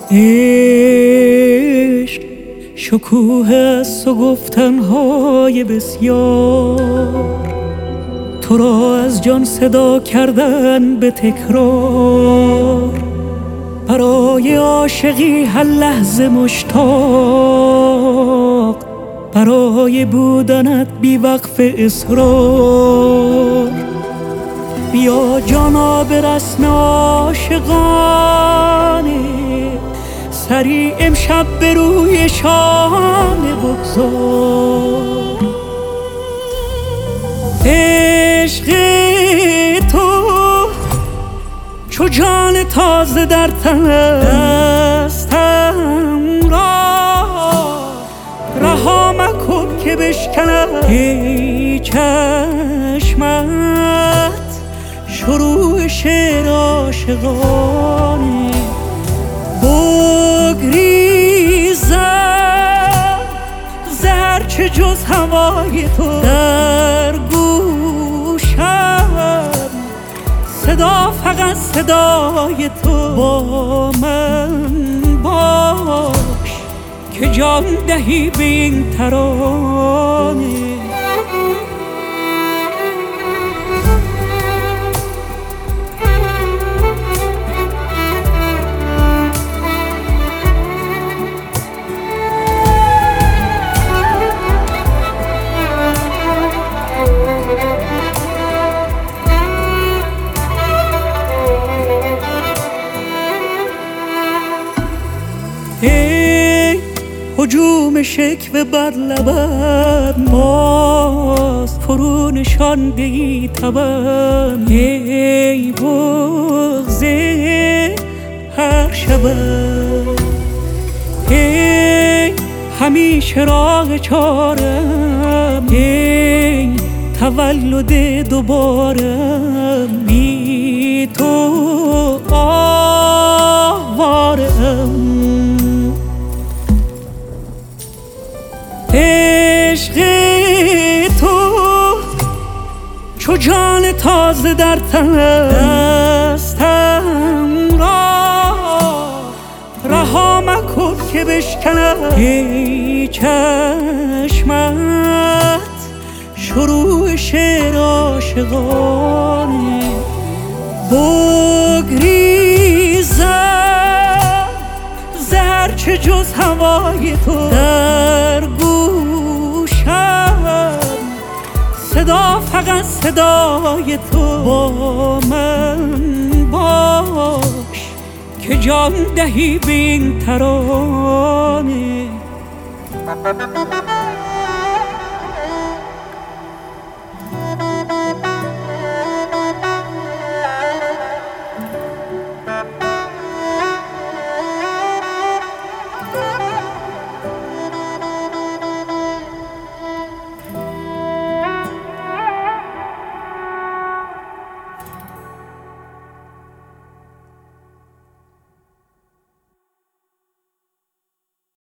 عشق شکوه است و گفتنهای بسیار، تو را از جان صدا کردن به تکرار. برای عاشقی هر لحظه مشتاق، برای بودنت بی وقف اصرار. بیا جانا به رسم عاشقانه، سری امشب به روی شانه بگذار. عشق تو چو جان تازه در تن دستم را، رها مکن که بشکنم ای چشمت شروع شعر عاشقانه. بگریزم زرچه جز هوای تو در گوشم، صدا فقط صدای تو. با من باش که جان دهی به این ترانه. ای هجوم شکوه بر لبم، باز فرو نشانده ای تبم. ای بغض هر شبم، ای همیشه راه چارم، ای تولد دوبارم. بی تو آوارم. عشق تو چو جان تازه در تن دستم را، رها مکن که بشکنم ای چشمت شروع شعر عاشقانه. بگریزم زرچه جز هوای تو در گوشم، صدا فقط صدای تو. با من باش که جان دهی به این ترانه.